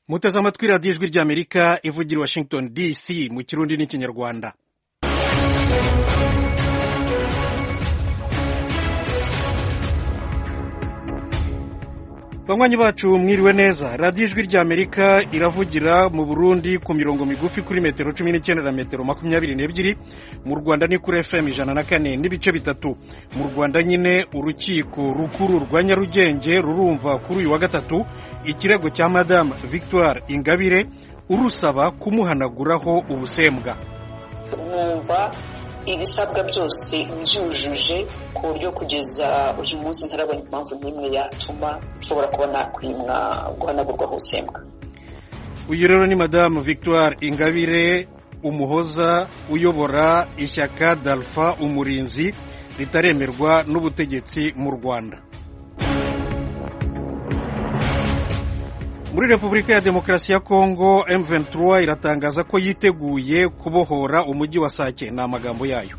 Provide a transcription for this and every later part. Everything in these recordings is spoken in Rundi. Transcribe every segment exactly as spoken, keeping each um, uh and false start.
muteze amatwi radiyo ijwi ry'Amerika ivugira i Washington D C mu Kirundi n'Ikinyarwanda. Banywanyi bacu mwiriwe neza. Radiyo ijwi ry'Amerika iravugira mu Burundi ku mirongo migufi kuri metero cumi n'icyenda na metero makumyabiri n'ebyiri, mu Rwanda ni kuri F M ijana na kane n'ibice bitatu. Mu Rwanda nyine urukiko rukuru rwa Nyarugenge rurumva kuri uyu wa gatatu ikirego cya Madame Victoire Ingabire urusaba kumuhanaguraho ubusembwa. Mwumva ibisabwa byose byujuje ku buryo kugeza uyu munsi ntarabona impamvu n'imwe yatuma ushobora kubona kwimwa guhanagurwaho ubusembwa. Uyu rero ni Madame Victoire Ingabire Umuhoza uyobora ishyaka Dalfa Umurinzi ritaremerwa n'ubutegetsi mu Rwanda. Muri Repubulika ya Demokarasi ya Kongo, M vingt-trois iratangaza ko yiteguye kubohora umujyi wa Sake n'amagambo yayo.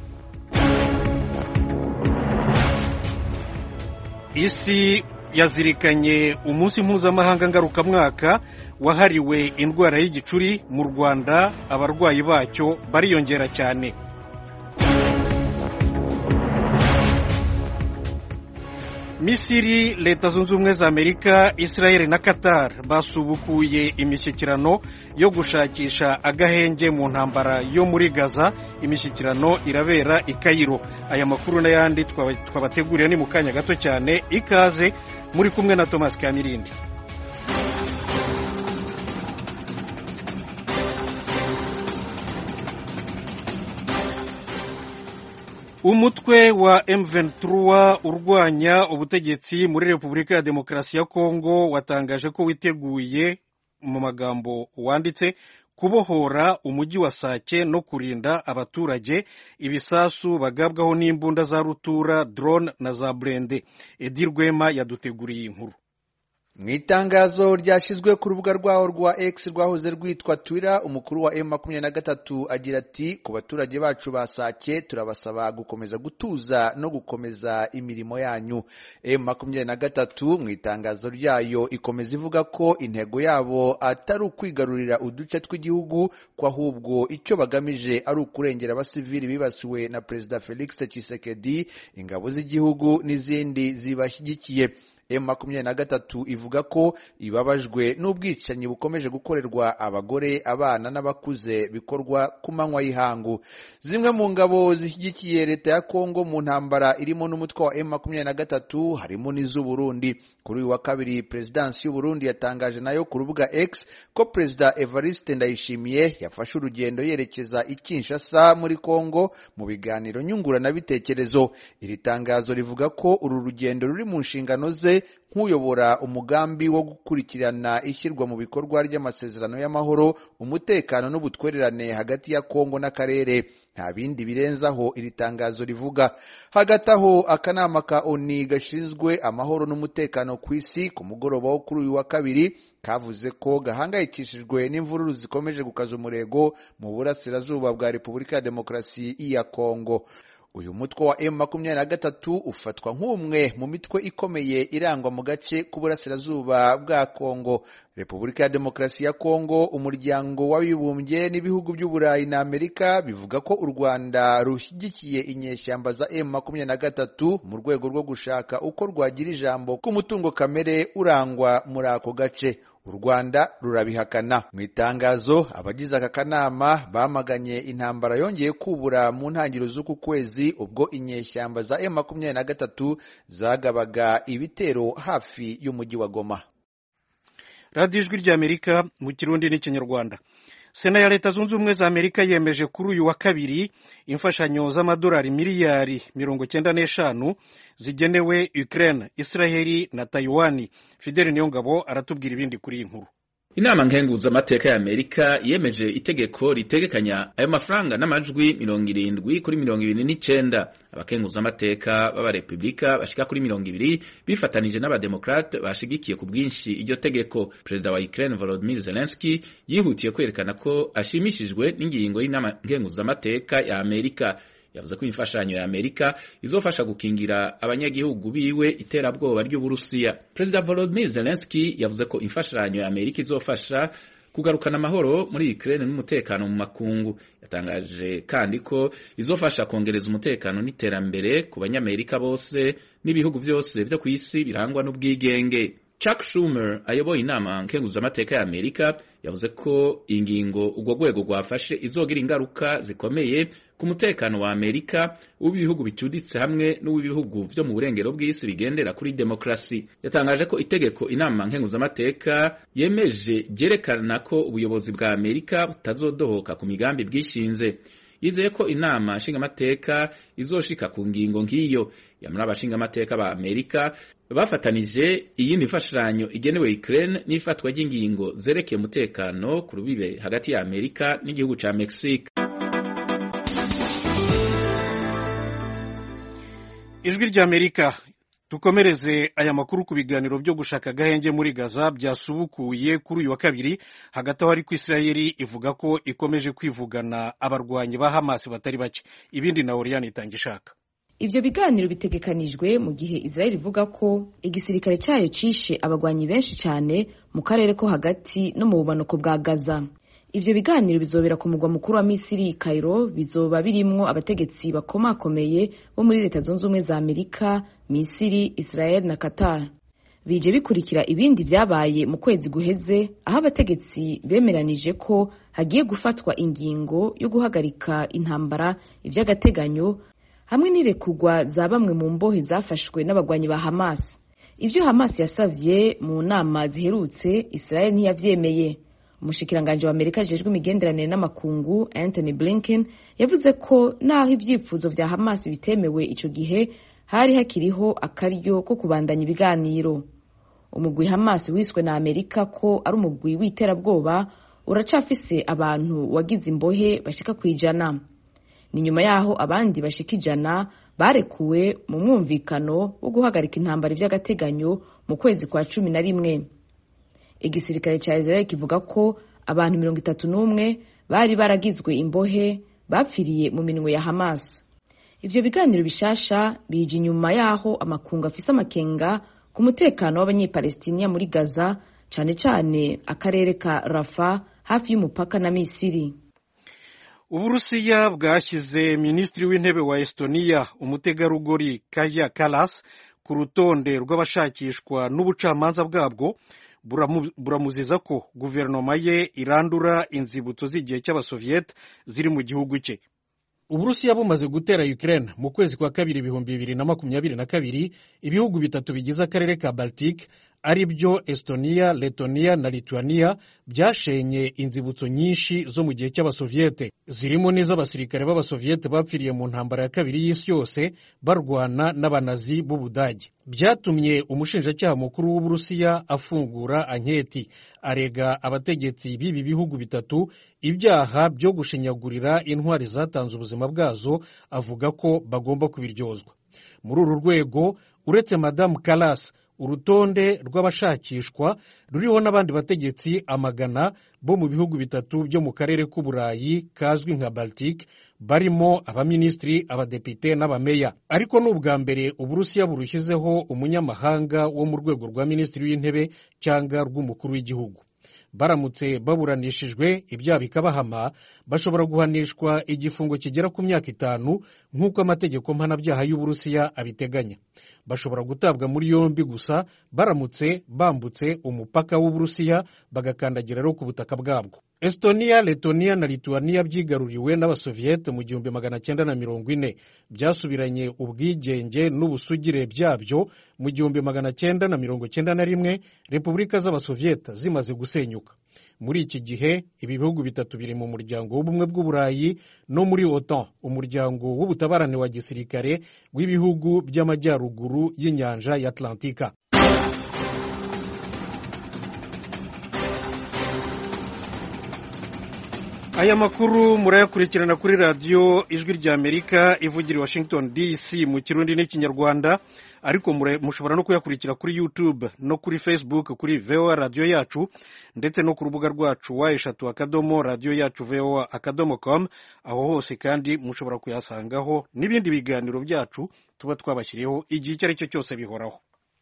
Isi yazirikanye umunsi mpuzamahanga ngarukamwaka wahariwe indwara y'igicuri. Mu Rwanda abarwayi bacyo bariyongera cyane. Misiri, Leta Zunze Ubumwe za Amerika, Israel na Qatar basubukuye imishyikirano yo gushakisha agahenge mu ntambara yo muri Gaza. Imishyikirano irabera i Cairo. Aya makuru n'ayandi twabateguriye ni mu kanya gato cyane. Ikaze muri kumwe na Thomas Kamirindi. Umutwe wa M vingt-trois urwanya ubutegetsi muri Repubulika ya Demokarasi ya Kongo watangaje ko witeguye, mu magambo wanditse, kubohora umujyi wa Sake no kurinda abaturage ibisasu bagabwaho n'imbunda za rutura, drone na za blende. Edi Rwema yaduteguriye inkuru. Mu itangazo ryashyizwe ku rubuga rwaho rwa X rwahoze rwitwa Twitter, umukuru wa M makumyabiri na gatatu agira ati: ku baturage bacu ba Sake turabasaba gukomeza gutuza no gukomeza imirimo yanyu. M makumyabiri na gatatu mu itangazo ryayo ikomeza ivuga ko intego yabo atari ukwigarurira uduce tw'igihugu, ko ahubwo icyo bagamije ari ukurengera abasivili bibasiwe na Perezida Felix Tshisekedi, ingabo z'igihugu n'izindi zibashyigikiye. M makumyabiri na gatatu ivuga ko ibabajwe n'ubwicanyi bukomeje gukorerwa abagore, abana n'abakuze bikorwa ku manywa y'ihangu. Zimwe mu ngabo zishyigikiye leta ya Kongo mu ntambara irimo n'umutwe wa M makumyabiri na gatatu harimo n'iz'u Burundi. Kuri uyu wa kabiri Perezidansi y'u Burundi yatangaje nayo ku rubuga X ko Perezida Evariste Ndayishimiye yafashe urugendo yerekeza i Kinshasa muri Kongo mu biganiro nyunguranabitekerezo. Iri tangazo rivuga ko uru rugendo ruri mu nshingano ze nk'uyobora umugambi wo gukurikirana ishyirwa mu bikorwa ry'amasezerano y'amahoro, umutekano n'ubutwererane hagati ya Kongo n'akarere. Nta bindi birenzaho iri tangazo rivuga. Hagati aho akanama ka O N U gashinzwe amahoro n'umutekano ku isi ku mugoroba wo kuri uyu wa kabiri kavuze ko gahangayikishijwe n'imvururu zikomeje gukaza umurego mu burasirazuba bwa Repubulika ya Demokarasi ya Kongo. Uyu mutwe wa M makumyabiri na gatatu ufatwa nk'umwe mu mitwe ikomeye irangwa mu gace k'uburasirazuba bwa Kongo. Repubulika ya Demokarasi ya Kongo, umuryango w'abibumbye n'ibihugu by'Uburayi na Amerika bivuga ko u Rwanda rushyigikiye inyeshyamba za M makumyabiri na gatatu mu rwego rwo gushaka uko rwagira ijambo ku mutungo kamere urangwa muri ako gace. U Rwanda rurabihakana. Mu itangazo abagize aka kanama bamaganye intambara yongeye kubura mu ntangiriro z'uku kwezi ubwo inyeshyamba za M makumyabiri na gatatu zagabaga ibitero hafi y'umujyi wa Goma. Radiyo ijwi ry'Amerika mu Kirundi n'Ikinyarwanda. Sena ya Leta Zunze Ubumwe za Amerika yemeje kuri uyu wa kabiri imfashanyo z'amadolari miliyari mirongo cyenda n'eshanu zigenewe Ukraine, Israeli na Taiwan. Fidel Niyongabo aratubwira ibindi kuri iyi nkuru. Inama nkenguzamateka ya Amerika yemeje itegeko ritegekanya ayo mafaranga n'amajwi mirongo irindwi kuri mirongo ibiri n'icenda. Abakenguzamateka b'abarepublika bashika kuri mirongo ibiri bifatanije n'abademokrate bashigikiye ku bwinshi iryo tegeko. Perezida wa Ukraine Volodymyr Zelensky yihutiye kwerekana ko ashimishijwe n'ingingo y'inama nkenguzamateka ya Amerika. yavuze ko imfashanyo ya Amerika izofasha gukingira abanyagihugu biwe iterabwoba ry'Uburusiya. Perezida Volodymyr Zelensky yavuze ko imfashanyo ya Amerika izofasha kugarukana amahoro muri Ukraine n'umutekano mu makungu. Yatangaje kandi ko izofasha kongereza umutekano n'iterambere ku banyamerika bose n'ibihugu byose byo ku isi birangwa n'ubwigenge. Chuck Schumer ayoboye inama nkenguzamateka ya Amerika yavuze ko ingingo ubwo rwego rwafashe izogira ingaruka zikomeye ku mutekano wa Amerika w'ibihugu bicuditse hamwe n'uw'ibihugu byo mu burengero bw'isi bigendera kuri demokrasi. Yatangaje ko itegeko inama nkenguzamateka yemeje ryerekana ko ubuyobozi bwa Amerika butazodohoka ku migambi bwishinze. Yizeye ko inama nshingamateka izoshika ku ngingo nk'iyo. Yamara abashingamateka ba Amerika bafatanije iyindi mfashanyo igenewe Ukraine n'ifatwa ry'ingingo zerekeye umutekano ku rubibe hagati ya Amerika n'igihugu ca Mexique. Ijwi rya Amerika. Tukomereze aya makuru ku biganiro byo gushaka gahenge muri Gaza byasubukuye kuri uyu wa kabiri, hagati aho ariko Israeli ivuga ko ikomeje kwivugana abarwanyi ba Hamas batari bake. Ibindi na Oriane Itangishaka. Ivyo biganiro bitegekanijwe mu gihe Israeli ivuga ko igisirikare cyayo cishe abagwanyi benshi cyane mu karere ko hagati no mu bumanuko bwa Gaza. Ivyo biganiro bizobera ku mugwa mukuru wa Misiri Cairo, bizoba birimwo abategetsi bakomakomeye bo muri Leta Zunze Ubumwe za Amerika, Misiri, Israel na Qatar. Bije bikurikira ibindi vyabaye mu kwezi guheze, aho abategetsi bemeranije ko hagiye gufatwa ingingo yo guhagarika intambara ivy'agateganyo hamwe n'irekugwa za bamwe mu mbohe zafashwe n'abagwanyi ba Hamas. Ivyo Hamas yasavye mu nama ziherutse, Israel ntiyavyemeye. Umushikiranganje wa Amerika jejwe imigenderanire n'amakungu Anthony Blinken yavuze ko naho ivyipfuzo vya Hamas bitemewe ico gihe, hari hakiriho akaryo ko kubandanya ibiganiro. Umugwi Hamas wiswe na Amerika ko ari umugwi w'iterabwoba uracafise abantu wagize imbohe bashika kwijana. Ni nyuma yaho abandi bashika ijana barekuwe mu mwumvikano wo guhagarika intambara ivy'agateganyo mu kwezi kwa cumi na rimwe. Igisirikare ca Israel kivuga ko abantu mirongo itatu n'umwe bari baragizwe imbohe bapfiriye mu minwe ya Hamas. Ivyo biganiro bishasha bije inyuma yaho amakungu afise amakenga ku mutekano w'abanyepalestiniya muri Gaza, cane cane akarere ka Rafah hafi y'umupaka na Misiri. Uburusiya bwashyize Minisitiri w'Intebe wa Estonia umutegarugori Kaja Kallas ku rutonde rw'abashakishwa n'ubucamanza bwabwo, buramuziza ko guverinoma ye irandura inzibutso z'igihe cy'abasoviet ziri mu gihugu cye. Uburusiya bumaze gutera Ukraine mu kwezi kwa kabiri ibihumbi bibiri na makumyabiri na kabiri, ibihugu bitatu bigize akarere ka Baltic ari byo Estonia, Letonia na Lithuania byashenye inzibutso nyinshi zo mu gihe cy'abasoviete, zirimo n'iz'abasirikare b'abasoviete bapfiriye mu ntambara ya kabiri y'isi yose barwana n'abanazi b'Ubudage. Byatumye umushinjacyaha mukuru w'Uburusiya afungura anketi arega abategetsi b'ibi bihugu bitatu ibyaha byo gushinyagurira intwari zatanze ubuzima bwazo, avuga ko bagomba kubiryozwa. Muri uru rwego, uretse Madame Kallas, urutonde rw'abashakishwa ruriho n'abandi bategetsi amagana bo mu bihugu bitatu byo mu karere k'Uburayi kazwi nka Baltic, barimo abaminisitiri, abadepite n'abameya. Ariko n'ubwa mbere Uburusiya burushyizeho umunyamahanga wo mu rwego rwa minisitiri w'intebe cyangwa rw'umukuru w'igihugu. Baramutse baburanishijwe ibyaha bikabahama, bashobora guhanishwa igifungo kigera ku myaka itanu nk'uko amategeko mpanabyaha y'Uburusiya abiteganya. Bashobora gutabwa muri yombi gusa baramutse bambutse umupaka w'Uburusiya bagakandagira ro ku butaka bwabwo. Estonia, Letonia na Lithuania byigaruriwe n'abasoviete mu gihumbi magana cyenda na mirongo ine, byasubiranye ubwigenge n'ubusugire byabyo mu gihumbi magana cyenda na mirongo cyenda na rimwe, repubulika z'abasoviete zimaze gusenyuka. Muri iki gihe ibi bihugu bitatu biri mu muryango w'ubumwe bw'Uburayi no muri OTAN, umuryango w'ubutabarane wa gisirikare w'ibihugu by'amajyaruguru y'inyanja ya Atlantika. aya makuru murayakurikirana kuri radiyo ijwi ry'Amerika ivugira i Washington D C mu kirundi n'ikinyarwanda, ariko mushobora no kuyakurikira kuri YouTube no kuri Facebook kuri V O A radiyo yacu, ndetse no ku rubuga rwacu wa eshatu akadomo radiyo yacu V O A akadomo com. Aho hose kandi mushobora kuyasangaho n'ibindi biganiro byacu tuba twabashyiriyeho igihe icyo ari cyo cyose bihoraho.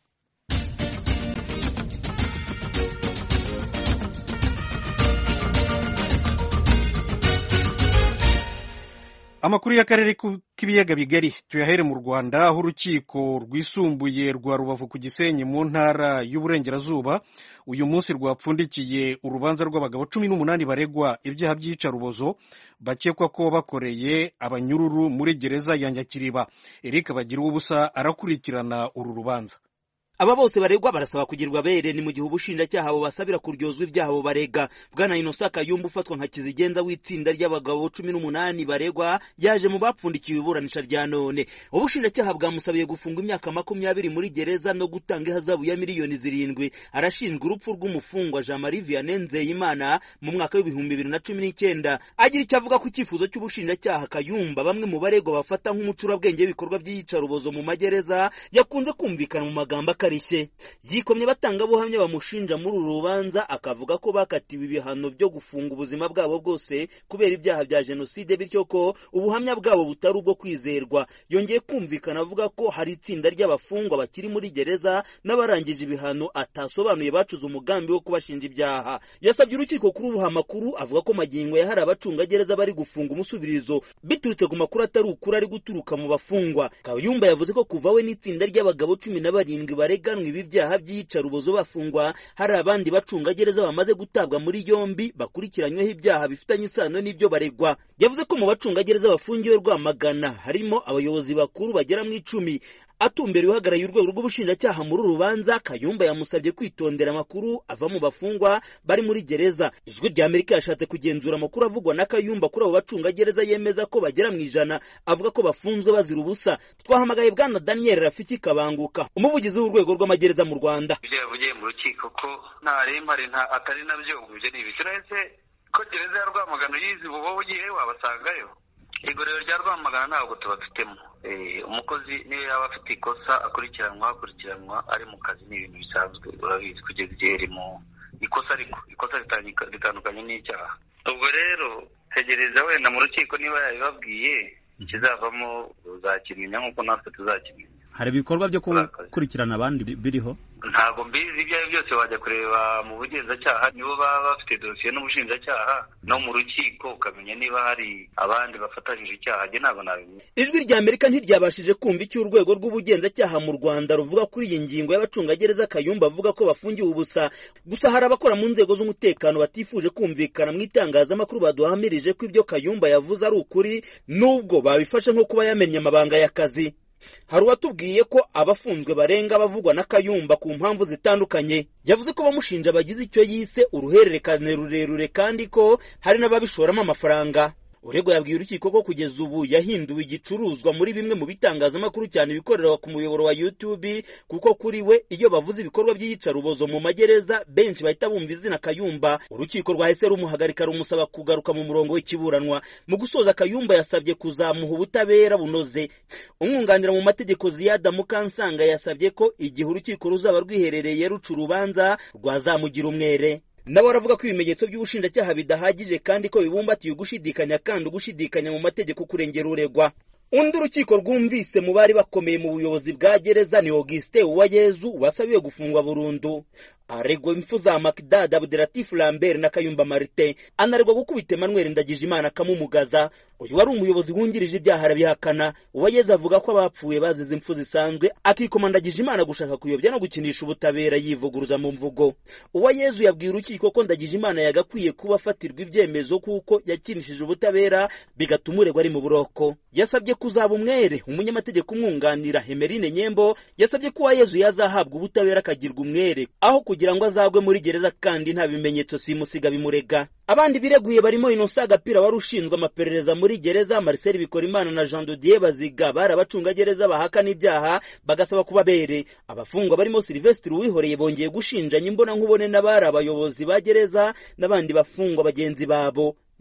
Amakuru y'akarere k'ibiyaga bigari tuyahere mu Rwanda, aho urukiko rwisumbuye rwa Rubavu ku Gisenyi mu ntara y'Uburengerazuba uyu munsi rwapfundikiye urubanza rw'abagabo cumi n'umunani baregwa ibyaha by'iyicarubozo bakekwa ko bakoreye abanyururu muri gereza ya Nyakiriba. Eric Bagiruwubusa arakurikirana uru rubanza. Aba bose baregwa barasaba kugirwa bere ni mu gihe ubushinjacyaha bo basabira kuryozwa ibyaha bo barega. Bwana Innocent Kayumba ufatwa nka kizigenza w'itsinda ry'abagabo cumi n'umunani baregwa yaje mu bapfundikiwe iburanisha rya none. Ubushinjacyaha bwamusabiye gufunga imyaka makumyabiri muri gereza no gutanga ihazabu ya miliyoni zirindwi. Arashinjwa urupfu rw'umufungwa Jean Marie Vianney Nzeyimana mu mwaka w'ibihumbi bibiri na cumi n'icyenda. Agira icyo avuga ku cyifuzo cy'ubushinjacyaha, Kayumba bamwe mu baregwa bafata nk'umucurabwenge w'ibikorwa by'iyicarubozo mu magereza yakunze kumvikana mu magambo karishe. Yikomye batanga buhamya bamushinja muri uru rubanza, akavuga ko bakatiwe ibihano byo gufunga ubuzima bwabo bwose kubera ibyaha bya jenoside, bityo ko ubuhamya bwabo butari ubwo kwizerwa. Yongeye kumvikana avuga ko hari itsinda ry'abafungwa bakiri muri gereza n'abarangije ibihano atasobanuye bacuze umugambi wo kubashinja ibyaha. Yasabye urukiko kuri ubu amakuru avuga ko magingo yahari abacungagereza bari gufunga umusubirizo biturutse ku makuru atari ukuri ari guturuka mu bafungwa. Kayumba yavuze ko kuva we n'itsinda ry'abagabo cumi na barindwi bareganwe ibi byaha by'iyicarubozo bafungwa, hari abandi bacungagereza bamaze gutabwa muri yombi bakurikiranyweho ibyaha bifitanye isano n'ibyo baregwa. Yavuze ko mu bacungagereza bafungiwe Rwamagana harimo abayobozi bakuru bagera mu icumi. Atumbera uhagarariye urwego rw'ubushinjacyaha muri urubanza, Kayumba yamusabye kwitondera amakuru ava mu bafungwa bari muri gereza. Ijwi ry'Amerika yashatse kugenzura amakuru avugwa na Kayumba kuri abo bacungagereza yemeza ko bagera mu ijana, avuga ko bafunzwe bazira ubusa. Twahamagaye Bwana Daniel Rafiki Kabanguka, umuvugizi w'urwego rw'amagereza mu Rwanda. Ibyo yavugiye mu rukiko ko nta rempare nta atari nabyo ubyo ni ibituretse ko gereza ya Rwamagana yizi bubo ugiye wabasangayo. Igorero rya Rwamagana ntabwo tubafitemo. Eh umukozi niyo yaba afite ikosa akurikiranwa akurikiranwa ari mu kazi, ni ibintu bisanzwe urabizi kugeza igihe mu ikosa ariko ikosa ritandukanye n'icyaha. Ubwo rero tegereza wenda mu rukiko niba yabibabwiye ikizavamo uzakimenya nk'uko natwe tuzakimenya. Hari ibikorwa byo gukurikirana abandi biriho? Ntago mbizi ibyo ari byose, wajya kureba mu bugenzacyaha nibo baba bafite dosiye n'ubushinjacyaha no mu rukiko ukamenya niba hari abandi bafatanyije icyaha. Je ntabwo nabimenya. Ijwi ry'Amerika ntiryabashije kumva icyo urwego rw'ubugenzacyaha mu Rwanda ruvuga kuri iyi ngingo y'abacungagereza Kayumba avuga ko bafungiwe ubusa. Gusa hari abakora mu nzego z'umutekano batifuje kumvikana mu itangazamakuru baduhamirije ko ibyo Kayumba yavuze ari ukuri, nubwo babifashe nko kuba yamenye amabanga y'akazi. Hari uwatubwiye ko abafunzwe barenga bavugwa na Kayumba ku mpamvu zitandukanye. Yavuze ko bamushinja bagize icyo yise uruhererekane rurerure kandi ko hari n'ababishoramo amafaranga. Urego yabwiye urukiko ko kugeza ubu yahinduwe igicuruzwa muri bimwe mu bitangazamakuru cyane bikorera ku muyoboro wa YouTube, kuko kuri we iyo bavuze ibikorwa by'iyicarubozo mu magereza benshi bahita bumva izina Kayumba. Urukiko rwahise rumuhagarika rumusaba kugaruka mu murongo w'ikiburanwa. Mu gusoza, Kayumba yasabye kuzamuha ubutabera bunoze. Umwunganira mu mategeko Ziyada Mukansanga yasabye ko igihe urukiko ruzaba rwiherereye ruca urubanza rwazamugira umwere. Nabo baravuga ko ibimenyetso by'ubushinjacyaha bidahagije kandi ko bibumbatiye ugushidikanya kandi ugushidikanya mu mategeko kurengera uregwa. Undi urukiko rwumvise mu bari bakomeye mu buyobozi bwa gereza ni Augustin Uwayezu wasabiwe gufungwa burundu. Aregwa impfu za Makdad Abdelatif Lambert na Kayumba Martin. Anaregwa gukubita Emmanuel Ndagijimana akamumugaza. Uyu wari umuyobozi wungirije ibyaha arabihakana. Uwayezu avuga ko abapfuye bazize impfu zisanzwe, akikoma Ndagijimana gushaka kuyobya no gukinisha ubutabera yivuguruza mu mvugo. Uwayezu yabwiye urukiko ko Ndagijimana yagakwiye kuba afatirwa ibyemezo kuko yakinishije ubutabera bigatuma uregwa ari mu buroko. Yasabye kuzaba umwere. Umunyamategeko umwunganira Hemerine Nyembo yasabye ko Uwayezu yazahabwa ubutabera akagirwa umwere aho kugira ngo azagwe muri gereza kandi nta bimenyetso simusiga bimurega. Abandi bireguye barimo Innocent Gapira wari ushinzwe amaperereza muri gereza, Marcel Bikorimana na Jean Dodier Baziga bari abacungagereza bahakana ibyaha bagasaba kuba bere. Abafungwa barimo Sylvestre Uwihoreye bongeye gushinjanya imbona nkubone n'abari abayobozi ba gereza n'abandi bafungwa bagenzi babo.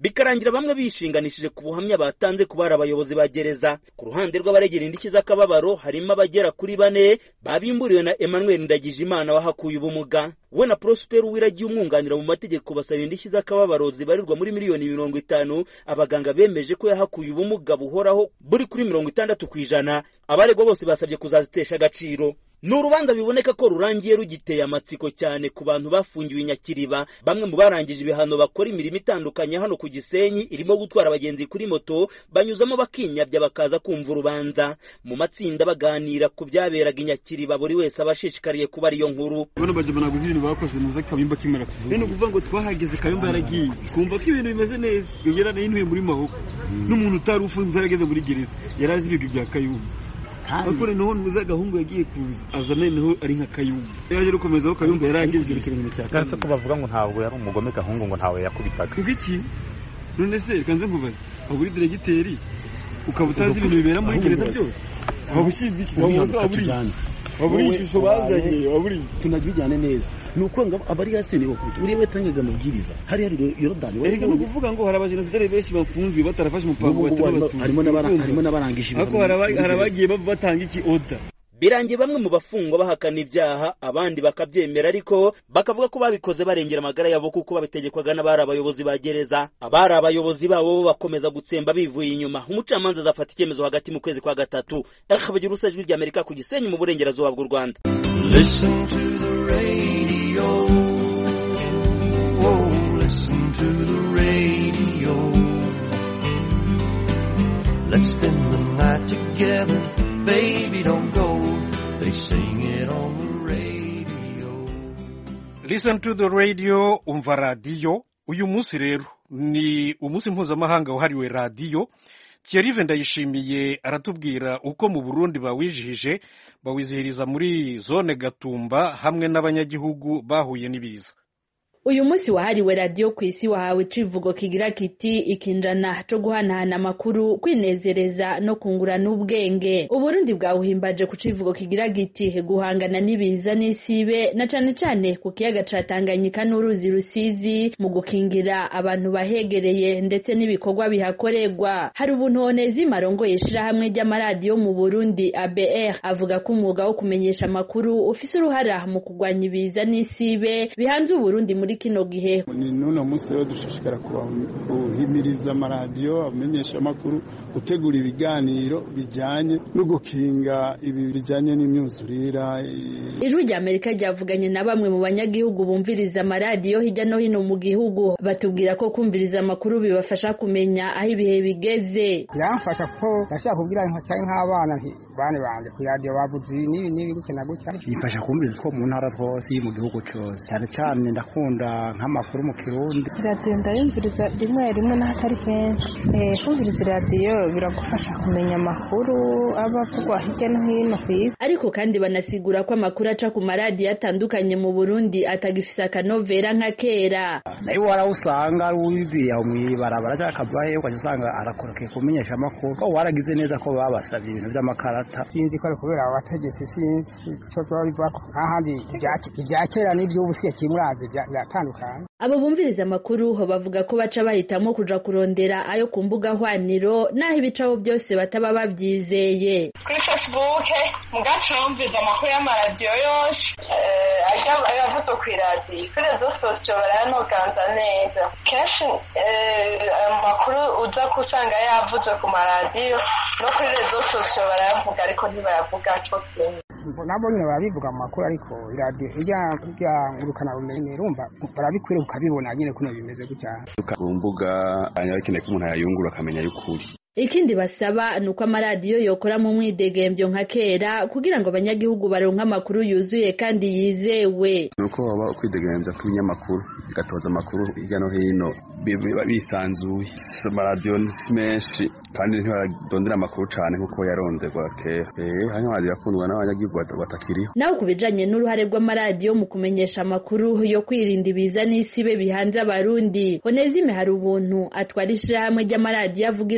bikarangira bamwe bishinganishije ku buhamya batanze ku bari abayobozi ba gereza. Ku ruhande rw'abaregera indishyi z'akababaro harimo abagera kuri bane babimburiwe na Emmanuel Ndagijimana wahakuye ubumuga. We na Prosper Uwiragiye umwunganira mu mategeko basaba indishyi z'akababaro zibarirwa muri miliyoni mirongo itanu. Abaganga bemeje ko yahakuye ubumuga buhoraho buri kuri mirongo itandatu kw'ijana. Abaregwa bose basabye kuzazitesha agaciro. Ni urubanza biboneka ko rurangiye rugiteye amatsiko cyane ku bantu bafungiwe i Nyakiriba. Bamwe mu barangije ibihano bakora imirimo itandukanye hano ku Gisenyi irimo gutwara abagenzi kuri moto, banyuzamo bakinyabya bakaza kumva urubanza mu matsinda baganira ku byaberaga i Nyakiriba. Buri wese abashishikariye kuba ariyo nkuru. Bano baje banaguze ibintu bakoze muze Kayumba kimera kuvuga. Bene kuvuga ngo twahageze Kayumba yaragiye. Kumva ko ibintu bimeze neza. Yogera n'intuye muri mahoko. N'umuntu utari ufunze yarageze muri gereza. Yarazi ibigwi bya Kayumba. Akore no muza gahungu yagiye kuza azane no ari nka Kayumba. Yaje rukomeza ko Kayumba yaragize ikintu cya kanse ko bavuga ngo ntabwo yari umugome gahungu ngo ntawe yakubitaga. Kuki none se kanze nkubaza aburi diregiteri ukabutazi ibintu bibera muri gereza byose. Wabushize iki waburi waburi ishusho bazanye waburi tunajyane neza. Nuko ngo abari yasene bo uri wetangaga mabwiriza hari hari Yorodani wari kuvuga ngo hari abajenosideri benshi bafunzwe batarafashe umupango wa batatu. Harimo n'abarangije harimo n'abarangije ako harabagiye batanga iki order. Birangiye bamwe mu bafungwa bahakana ibyaha, abandi bakabyemera ariko bakavuga ko babikoze barengera amagara yabo kuko babitegekwaga n'abari abayobozi ba gereza. Abari abayobozi babo bakomeza gutsemba bivuye inyuma. Umucamanza azafata icyemezo hagati mu kwezi kwa gatatu. Akabagira urusajwi ry'Amerika ku Gisenyi mu burengerazuba bw'u Rwanda. Listen to the radio. Oh, listen to the radio. Let's spend the night together. Baby, don't go. They sing it on the radio. Listen to the radio, umva radio. Uyu munsi rero ni umunsi mpuzamahanga wahariwe radio. Thierry Ndayishimiye aratubwira uko mu Burundi bawijihije bawizihiriza muri zone Gatumba hamwe n'abanyagihugu bahuye n'ibiza. Uyu munsi wahariwe radio ku isi wahawe icivugo kigira kiti ikinjana cyo guhanahana amakuru, kwinezereza no kungurana ubwenge. Uburundi bwawuhimbaje ku civugo kigira giti guhangana n'ibiza n'isibe na cane cane ku kiyaga ca Tanganyika n'uruzi Rusizi mu gukingira abantu bahegereye ndetse n'ibikorwa bihakorerwa. Hari ubuntonezi marongo yeshira hamwe ry'amaradiyo mu Burundi A B R avuga ko umwuga wo kumenyesha amakuru ufise uruhara mu kugwanya ibiza n'isibe bihanze Uburundi muri kino gihe. Ni none munsi rero dushishikara kuhimiriza amaradiyo amenyesha amakuru, gutegura ibiganiro bijyanye no gukinga ibi bijyanye n'imyuzurira. Ijwi rya Amerika ryavuganye na bamwe mu banyagihugu bumviriza amaradiyo hirya no hino mu gihugu, batubwira ko kumviriza amakuru bibafasha kumenya aho ibihe bigeze. Yamfasha ko bashaka kubwira cyane nk'abana bane banje ku radio bavuze nibi nibi gukena gutya. Bifasha kumviriza ko mu ntara hose mu gihugu cyose. Cyane cyane ndakunda nk'amakuru mu Kirundi. Radio ndayumviriza rimwe rimwe n'ahatari kenshi. Eh kumviriza radio biragufasha kumenya amakuru abavugwa hirya no hino ku isi. Ariko kandi banasigura ko amakuru aca ku maradiyo atandukanye mu Burundi atagifise akanovera nka kera. Nayo warawusanga wibiya umwibarabara cyangwa akabaye ukajusanga arakorokeye kumenyesha amakuru. Ko waragize neza ko babasabye ibintu by'amakarata. Sinzi ko kubera abategetsi sinzi cyo bivako. Ahandi ibyakera n'ibyo ubusiye kimurazi byatandukanye. Abo bumviriza amakuru ho bavuga ko baca bahitamo kuja kurondera ayo ku mbuga hwaniro naho ibicaho byose bataba babyizeye. Kuri Facebook mugacu bumviriza amakuru y'amaradiyo yose eh ajya ayavuze ku iradiyo kuri zo sosyo baranoganza neza. Kenshi amakuru uza kusanga yavuze ku maradiyo no kuri zo sosyo baravuga ariko ntibayavuga cyo kimwe. Nabo nyine barabivuga amakuru ariko iradiyo ijya kujya ngurukana bumenyi rumva barabikwira ukabibona nyine kuno bimeze gutya. Ku mbuga anyakeneye ko umuntu yayungura akamenya y'ukuri. Ikindi basaba nuko amaradiyo yokora mu mwidegembyo nka kera kugira ngo abanyagihugu baronka amakuru yuzuye kandi yizewe. Nuko baba kwidegembya kw'inyamakuru gatoza amakuru hirya no hino bisanzuye. Amaradiyo menshi kandi ntibaradondera amakuru cyane nkuko yaronderwa kera. Eh hanyuma radio yakundwa n'abanyagihugu batakiriho. Naho kubijanye n'uruhare rw'amaradiyo mu kumenyesha amakuru yo kwirinda ibiza n'isibe bihanze abarundi, Honezime hari ubuntu atwarishira hamwe ry'amaradiyo avugira mu gihugu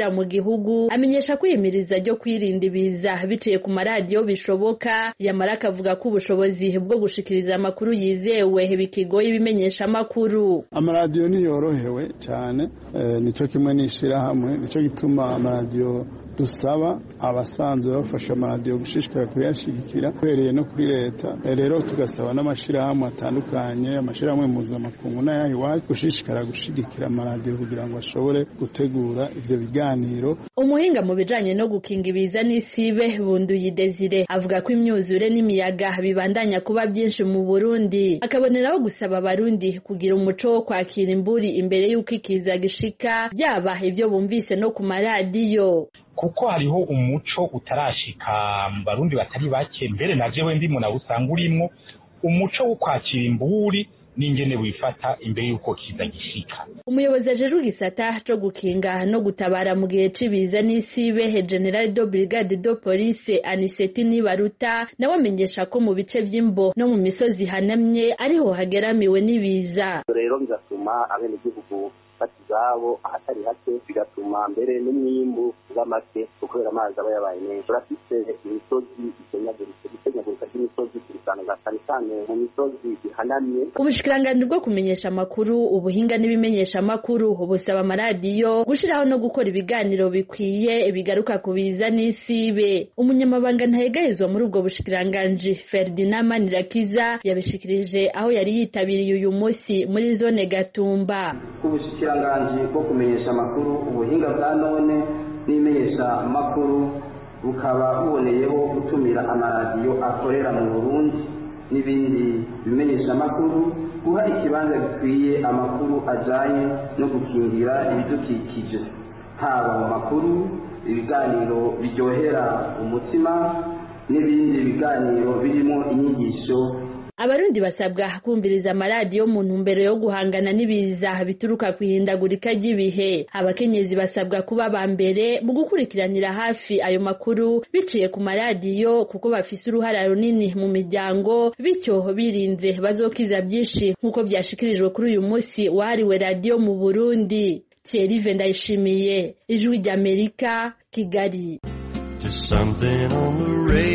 gihugu amenyesha kwiyemiriza ryo kwirinda ibiza biciye ku maradiyo bishoboka, yamara akavuga ko ubushobozi bwo gushikiriza amakuru yizewe bikigoye ibimenyesha amakuru. Amaradiyo niyorohewe cyane, e, nico kimwe n'ishirahamwe, nico gituma amaradiyo dusaba abasanzwe bafasha amaradiyo gushishikara kuyashigikira kwereye no kuri leta. E, rero tugasaba n'amashirahamwe atandukanye, amashirahamwe mpuzamakungu n'ayaha iwacu gushishikara gushigikira amaradiyo kugira ngo ashobore gutegura ivyo biganiro. Umuhinga mu bijanye no gukinga ibiza n'isibe Bunduyi Desire avuga ko imyuzure n'imiyaga bibandanya kuba byinshi mu Burundi, akaboneraho gusaba abarundi kugira umuco wo kwakira imburi imbere y'uko ikiza gishika, byaba ivyo bumvise no ku maradiyo. Kuko hariho umuco utarashika mu barundi batari bake, mbere na jewe ndimo na usanga urimo umuco wo kwakira imburi n'ingene wifata imbere y'uko kiza gishika. Umuyobozi ajejwe gisata co gukinga no gutabara mu gihe cibiza n'isibe General de Brigade de Police Aniseti Nibaruta nawe amenyesha ko mu bice vy'imbo no mu misozi hanamye ariho hageramiwe n'ibiza. Rero bizatuma abene gihugu batizabo ahatari hake, bigatuma mbere n'umwimbu w'amake kubera amazi aba yabaye menshi. Urafise imisozi ikenyaguritse, ikenyaguritse ry'imisozi kurusanga cyane cyane mu misozi ihanamye. Ubushikiranganji bwo kumenyesha amakuru, ubuhinga n'ibimenyesha amakuru busaba amaradiyo gushiraho no gukora ibiganiro bikwiye bigaruka ku biza n'isibe. Umunyamabanga ntahegahezwa muri ubwo bushikiranganji Ferdinand Manirakiza yabishikirije aho yari yitabiriye uyu munsi muri zone Gatumba. Ubushikiranganji bwo kumenyesha amakuru, ubuhinga bwa none n'imenyesha amakuru bukaba buboneyeho gutumira amaradiyo akorera mu Burundi n'ibindi bimenyesha amakuru guha ikibanza gikwiye amakuru ajanye no gukingira ibidukikije, haba mu makuru, ibiganiro biryohera umutima n'ibindi biganiro birimo inyigisho. Abarundi basabwa kumviriza amaradiyo mu ntumbero yo guhangana n'ibiza bituruka kwihindagurika ry'ibihe. Abakenyezi basabwa kuba ba mbere mu gukurikiranira hafi ayo makuru biciye ku maradiyo kuko bafise uruhara runini mu miryango, bityo birinze bazokiza byinshi nk'uko byashikirijwe kuri uyu munsi wahariwe radiyo mu Burundi. Thierry Vendayishimiye, Ijwi ry'Amerika, Kigali. Just something on the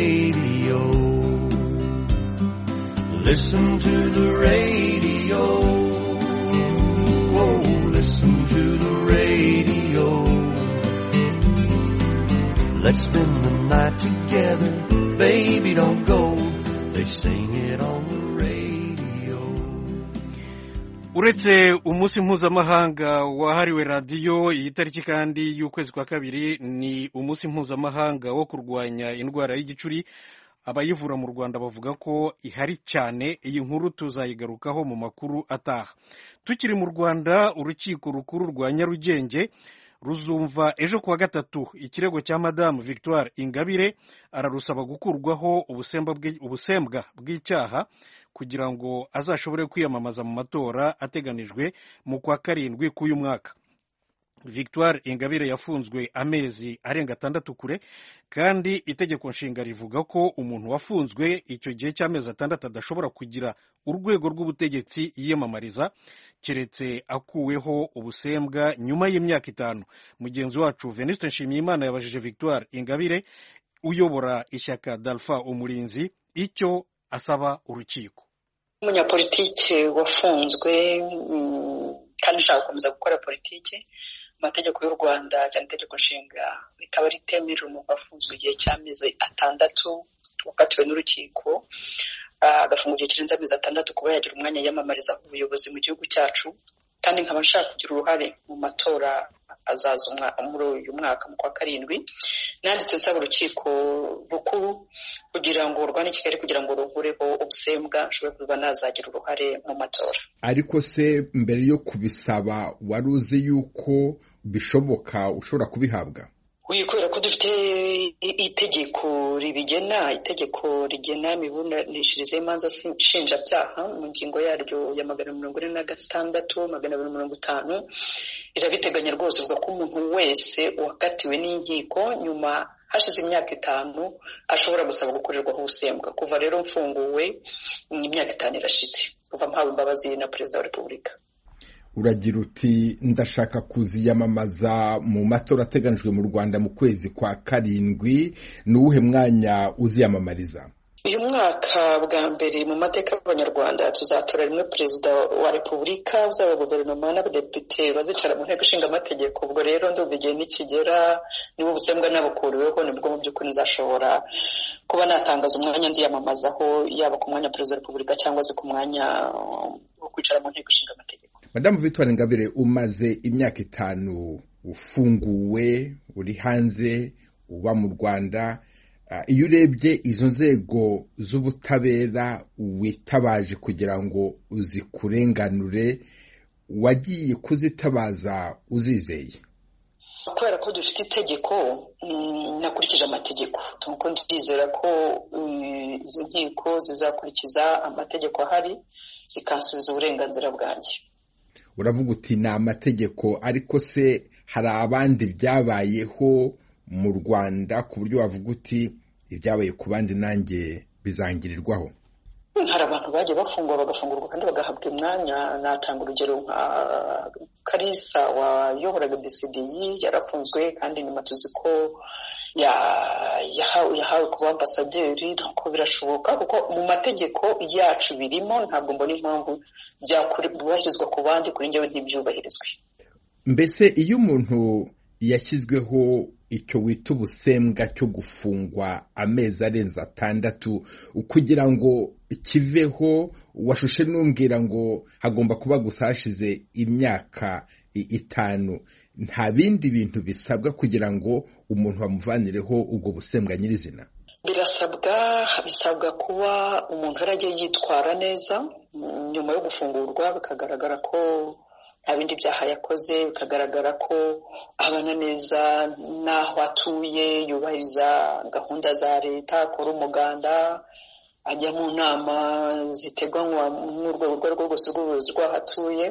radio. Listen to the radio. Oh, listen to the radio. Let's spend the night together. Baby, don't go. They sing it on the radio. Uretse umunsi mpuzamahanga wahariwe radiyo, iyi tariki kandi y'ukwezi kwa kabiri ni umunsi mpuzamahanga wo kurwanya indwara y'igicuri. Abayivura mu Rwanda bavuga ko ihari cyane. Iyi nkuru tuzayigarukaho mu makuru ataha. Tukiri mu Rwanda, urukiko rukuru rwa Nyarugenge ruzumva ejo kuwa gatatu ikirego cya Madame Victoire Ingabire, ararusaba gukurwaho ubusembwa bw'icyaha kugira ngo azashobore kwiyamamaza mu matora ateganijwe mu kwa karindwi k'uyu mwaka. Victoire Ingabire yafunzwe amezi arenga atandatu kure, kandi itegeko nshinga rivuga ko umuntu wafunzwe icyo gihe cy'amezi atandatu adashobora kugira urwego rw'ubutegetsi yiyamamariza keretse akuweho ubusembwa nyuma y'imyaka itanu. Mugenzi wacu Venuste Nshimiyimana yabajije Victoire Ingabire uyobora ishyaka Dalpha Umurinzi icyo asaba urukiko. Umunyapolitike wafunzwe kandi ushaka gukomeza gukora politiki, amategeko y'u Rwanda cyane itegeko nshinga rikaba ritemerera umuntu wafunzwe igihe cy'amezi atandatu wakatiwe n'urukiko agafungwa igihe kirenze amezi atandatu kuba yagira umwanya yiyamamariza ubuyobozi mu gihugu cyacu, kandi nkaba nshaka kugira uruhare mu matora azaza muri uyu mwaka mu kwa karindwi. Nanditse nsaba urukiko rukuru kugira ngo urwane Kigali kugira ngo ruvureho ubusembwa nshobore kuba nazagira uruhare mu matora. Ariko se mbere yo kubisaba wari uzi yuko bishoboka ushobora kubihabwa? Oui, kubera ko dufite itegeko ribigena, itegeko rigena imiburanishirize y'imanza nshinjabyaha mu ngingo yaryo ya magana mirongo ine na gatandatu magana abiri mirongo itanu irabiteganya rwose, uvuga ko umuntu wese wakatiwe n'inkiko nyuma hashize imyaka itanu ashobora gusaba gukorerwaho ubusembwa. Kuva rero mfunguwe imyaka itanu irashize kuva mpawe imbabazi na Perezida wa Repubulika. uragira uti ndashaka kuziyamamaza mu matora ateganijwe mu Rwanda mu kwezi kwa karindwi. Ni uwuhe mwanya uziyamamariza? uyu mwaka bwa mbere mu mateka y'abanyarwanda tuzatora rimwe perezida wa repubulika, uzaba guverinoma n'abadepite bazicara mu nteko ishinga amategeko. Ubwo rero ndumva igihe nikigera niba ubusembwa nabukuriweho nibwo mu by'ukuri nzashobora kuba natangaza umwanya nziyamamazaho, yaba ku mwanya perezida wa repubulika cyangwa se ku mwanya wo kwicara mu nteko ishinga amategeko. Madamu Victoire Ingabire, umaze imyaka itanu ufunguwe, uri hanze, uba mu Rwanda. Iyo urebye izo nzego z'ubutabera witabaje kugira ngo uzikurenganure, wagiye kuzitabaza uzizeye? Kubera ko dufite itegeko, nakurikije amategeko. Nuko ndizera ko izi nkiko zizakurikiza amategeko ahari zikansubiza uburenganzira bwanjye. Uravuga uti ni amategeko, ariko se hari abandi byabayeho mu Rwanda ku buryo wavuga uti ibyabaye ku bandi nanjye bizangirirwaho? Hari abantu bagiye bafungwa bagafungurwa kandi bagahabwa imyanya. Natanga urugero nka Kalisa wayoboraga B C D I, yarafunzwe kandi nyuma tuzi ko yahawe yahawe kuba ambasaderi. Nuko birashoboka kuko mu mategeko yacu birimo, ntabwo mbona impamvu byashyizwa ku bandi kuri njyewe ntibyubahirizwe. Mbese iyo umuntu yashyizweho icyo wita ubusembwa cyo gufungwa amezi arenze atandatu kugira ngo kiveho, washushe n'umbwira ngo hagomba kuba gusa hashize imyaka itanu, nta bindi bintu bisabwa kugira ngo umuntu bamuvanireho ubwo busembwa nyirizina? Birasabwa bisabwa kuba umuntu yarajya yitwara neza nyuma yo gufungurwa, bikagaragara ko nta bindi byaha yakoze, bikagaragara ko abana neza n'aho atuye, yubahiriza gahunda za leta, akora umuganda, ajya mu nama ziteganywa n'urwego urwo ari rwo rwose rw'ubuyobozi rw'aho atuye.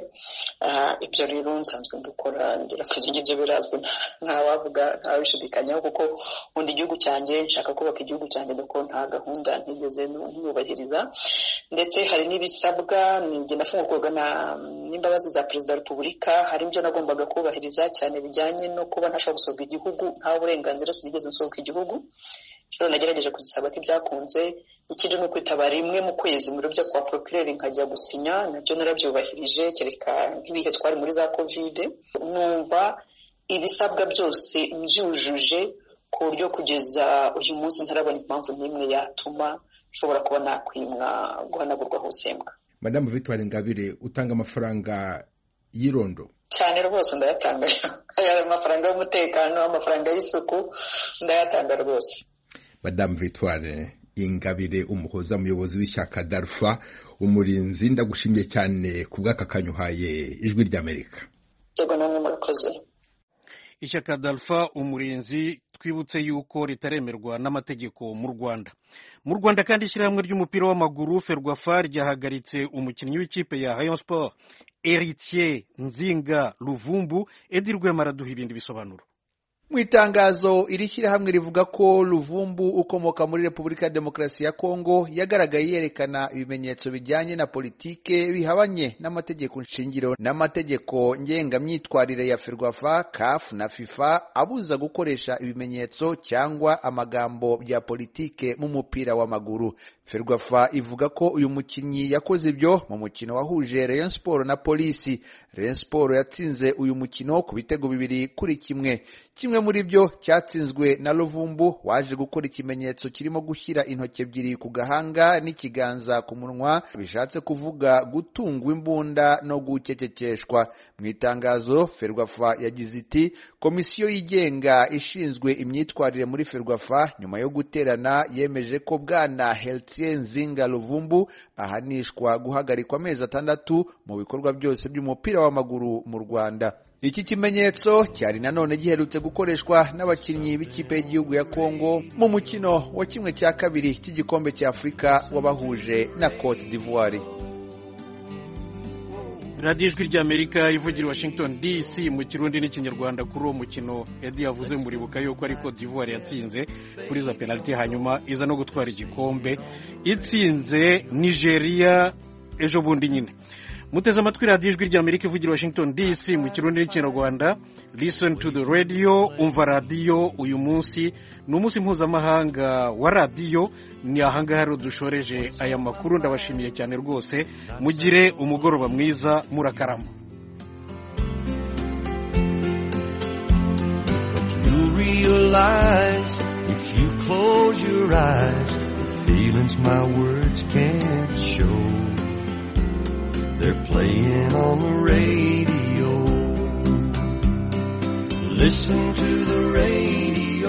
Ibyo rero nsanzwe dukora, ndirakuze ibyo birazwi, ntawavuga ntawabishidikanyaho, kuko nkunda igihugu cyanjye, nshaka kubaka igihugu cyanjye, nuko nta gahunda ntigeze ntiyubahiriza. Ndetse hari n'ibisabwa, njye nafungurwaga n'imbabazi za perezida wa repubulika, hari ibyo nagombaga kubahiriza cyane bijyanye no kuba ntashobora gusohoka igihugu, nta burenganzira sinigeze nsohoka igihugu. Rero nagerageje kuzisaba ko ibyakunze. Ikindi ni ukwitaba rimwe mu kwezi mu biro byo kwa procureur nkajya gusinya, nabyo narabyubahirije, kereka nk'ibihe twari muri za covid. Numva ibisabwa byose mbyujuje ku buryo kugeza uyu munsi ntarabona impamvu n'imwe yatuma nshobora kuba nakwimwa guhanagurwa hosembwa. Madamu Victoire Ingabire, utanga amafaranga y'irondo? Cyane rwose ndayatanga. Aya mafaranga y'umutekano, amafaranga y'isuku ndayatanga rwose. Madamu Victoire Ingabire, umuhoza muyobozi w'ishyaka Dalfa umurinzi, ndagushimiye cyane ku bw'aka kanyuhaye ijwi ry'Amerika. Yego, namwe murakoze. Ishyaka Dalfa umurinzi, twibutse yuko ritaremerwa n'amategeko mu Rwanda. Mu Rwanda kandi ishyirahamwe ry'umupira w'amaguru Ferwafa ryahagaritse umukinnyi w'ikipe ya Rayon Sport Héritier Nzinga Luvumbu. Edi Rwema araduha ibindi bisobanuro. Mu itangazo iri shyirahamwe rivuga ko Luvumbu ukomoka muri Repubulika ya Demokarasi ya Kongo yagaragaye yerekana ibimenyetso bijyanye na politike bihabanye n'amategeko nshingiro n'amategeko ngengamyitwarire ya Ferwafa, C A F na FIFA abuza gukoresha ibimenyetso cyangwa amagambo bya politike mu mupira w'amaguru. Ferwafa ivuga ko uyu mukinnyi yakoze ibyo mu mukino wahuje Rayon Sport na Polisi. Rayon Sport yatsinze uyu mukino ku bitego bibiri kuri kimwe. Kimwe muri byo cyatsinzwe na Luvumbu waje gukora ikimenyetso kirimo gushyira intoki ebyiri ku gahanga n'ikiganza ku munwa, bishatse kuvuga gutungwa imbunda no gucecekeshwa. Mu itangazo Ferwafa yagize iti, komisiyo yigenga ishinzwe imyitwarire muri Ferwafa nyuma yo guterana yemeje ko bwana Héritier Nzinga Luvumbu ahanishwa guhagarikwa amezi atandatu mu bikorwa byose by'umupira w'amaguru mu Rwanda. Iki kimenyetso cyari nanone giherutse gukoreshwa n'abakinnyi b'ikipe y'igihugu ya Kongo mu mukino wa kimwe cya kabiri cy'igikombe cya Afurika wabahuje na Cote d'Ivoire. Radio Ijwi ry'Amerika ivugira Washington D C mu Kirundi n'Ikinyarwanda. Kuri uwo mukino Edi yavuze muribuka yuko ari Cote d'Ivoire yatsinze kuri za penalty, hanyuma iza no gutwara igikombe itsinze Nigeria ejo bundi nyine. muteze amatwi radiyo ijwi ry'amerika ivugira Washington D C mu kirundi n'ikinyarwanda. Listen to the radio, umva radiyo. Uyu munsi ni umunsi mpuzamahanga wa radiyo. Ni ahangaha rero dushoreje aya makuru. Ndabashimiye cyane rwose, mugire umugoroba mwiza, murakarama. You'll realize if you close your eyes the feelings my words can't show. They're playing on the radio. Listen to the radio.